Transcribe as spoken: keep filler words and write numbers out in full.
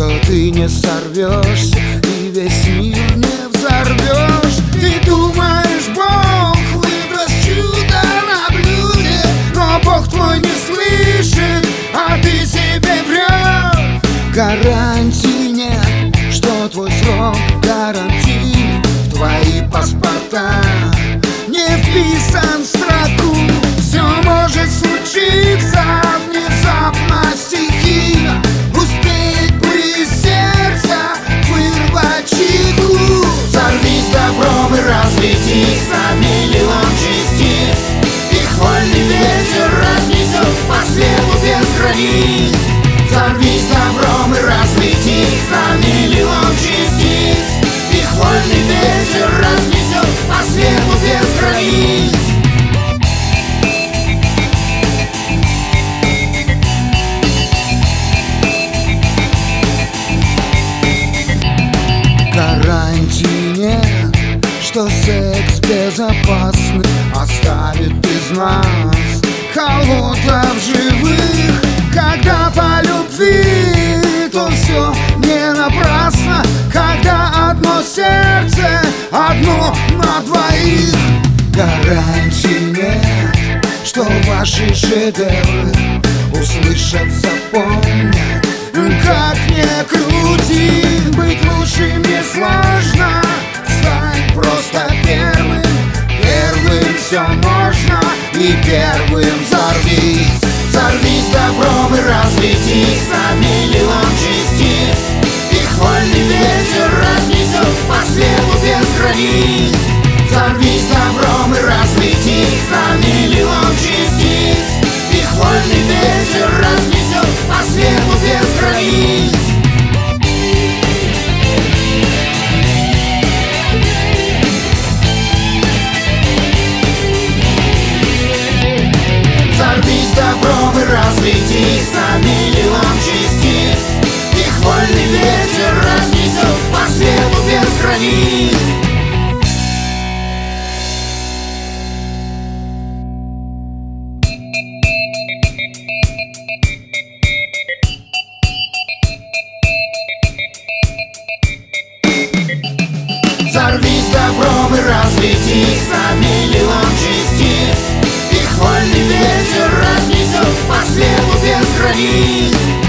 что ты не сорвешься и весь мир не взорвешь. Ты думаешь, Бог выброс чудо на блюде, но Бог твой не слышит, а ты себе врешь. Гарантий нет, что твой срок гарантий в твои паспорта не вписан в строку. Все может случиться внезапно, стихийно. Успеть бы из сердца вырвать чеку. Сорвись добром и разлетись на миллион частиц. Их вольный ветер разнесет по свету без границ. Сорвись добром и разлетись на миллион частиц. Их вольный ветер разнесет по свету без границ. Гарантий нет, что секс безопасный оставит из нас кого-то в живых. Когда по любви, то все не напрасно. Когда одно сердце, одно на двоих. Гарантий нет, что ваши шедевры услышат, запомнят. Как не крути, быть лучшим не сложно. Стань просто первым, первым все можно. И первым взорвись. Сорвись добром и разлетись на миллион частиц. Их вольный ветер разнесет по свету без границ. Сорвись добром и разлетись на миллион частиц. Их вольный ветер разнесет по свету без границ. Сорвись добром и разлетись на миллион частиц. Их вольный ветер разнесет по свету без границ. Сорвись добром и разлетись на миллион частиц. Их вольный ветер разнесет по свету без границ.